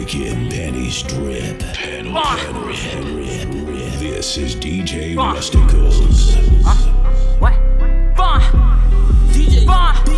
Making pennies drip. This is DJ Rusticals. What? DJ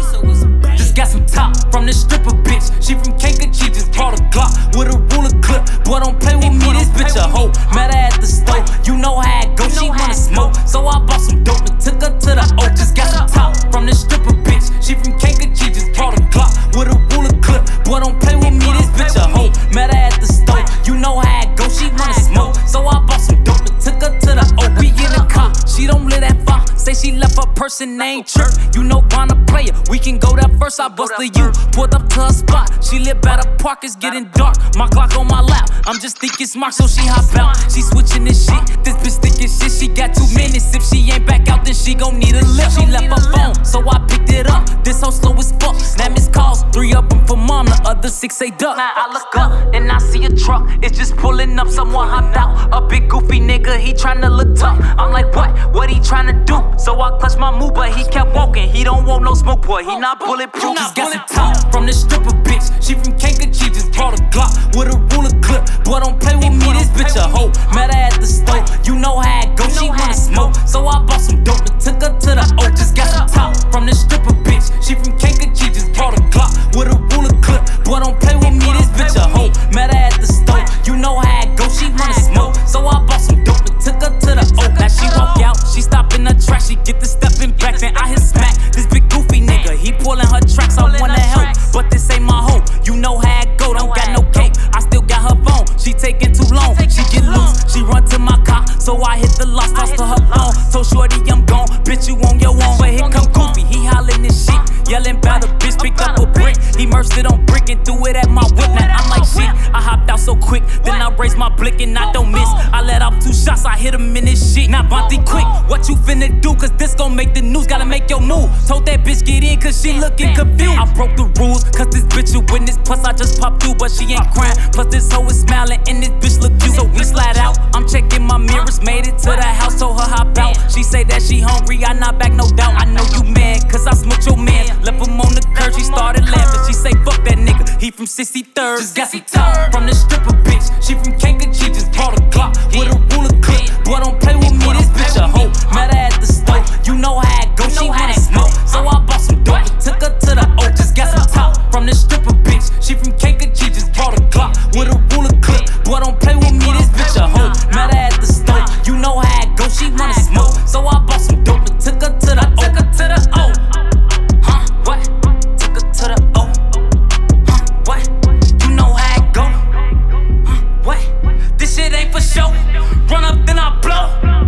just got some top from this stripper bitch. She from Kankakee, just brought a Glock with a ruler clip. Boy, don't play with me, this bitch a hoe. Met her at the store, you know how it go. She wanna smoke, so I bought some dope and took her to the O. Just got some top from this stripper bitch. She from Kankakee, just brought a Glock with a ruler clip. Boy, don't play with me, this bitch a hoe. Met her at the store, you know how it go. She wanna smoke, so I bought some dope and took her to the O. We in the car, she don't live that far. Say she left her person named Chirp. You know wanna play it, we can go there first. I bust the U, pulled up to her spot. She live by the park, it's getting dark. My Glock on my lap, I'm just thinking smart, so she hop out. She switching this shit, this bitch thinking shit. She got 2 minutes, if she ain't back out, then she gon' need a lift. She left her phone, so I picked it up. This hoe slow as fuck, now missed calls, 3 of them for mom, the other 6 say duck. Now I look up, and I see a truck, it's just pulling up, someone hopped out. A big goofy nigga, he tryna look tough. I'm like, what he tryna do? So I clutched my move, but he kept walking. He don't want no smoke, boy, he not bulletproof. Just got some top from this stripper bitch. She from Kankakee, just brought a Glock with a ruler clip. Boy, don't play with me, this bitch a hoe. Met her at the store, you know how it go. She wanna smoke, so I bought some dope and took her to the O. Just got some top from this stripper bitch. She from Kankakee, just brought a Glock with a ruler clip. Boy, don't play with me, this bitch a hoe. Met her at the store, you know how it go. She wanna smoke, so I bought some dope and took her to the O. Now she walk out, she stop in the track, she get the stepping back, then I hit smack. This big goofy nigga, he pulling her tracks. I wanna help, but this ain't my hoe. You know how it go, don't got no cape. I still got her phone, she taking too long. She get loose, she run to my car, so I hit the lock, toss to her phone. Told shorty I'm gone, bitch you on your own. But here come Goofy, he hollering this shit, yelling about a bitch, picked up a brick. He merged it on brick and threw it at my whip. Now I'm like shit, I hopped out so quick, then I raised my blick and I don't miss. I let off 2 shots, I hit him in this shit. Now Bonte quick, what you finna do? Cause this gon' make the news, gotta make your move. Told that bitch get in cause she looking confused. I broke the rules cause this bitch a witness, plus I just popped through but she ain't crying. Plus this hoe is smiling and this bitch look cute. So we slide out, I'm checking my mirrors, made it to the house, told her hop out. She say that she hungry, I not back no doubt. I know you mad cause I smoked your man, left him on the curb, she started laughing. She say fuck that nigga, he from 63rd. Just got some top from this stripper bitch. She from Kankakee, just brought a Glock with a ruler clip. Boy don't play with me, this bitch a hoe. Met her at the store, you know how it go. She wanna smoke, so I bought some dope and took her to the O. Just got some top from this stripper bitch. She from Kankakee, just brought a Glock with a ruler clip. Boy don't play with me, this bitch a hoe. Met her at the store, you know how it go. She wanna smoke, so I bought some dope and took her to the O. Took her to the O. Huh? What? Took her to the O. Huh? What? You know how it go. Huh? What? This shit ain't for show. Run up then I blow.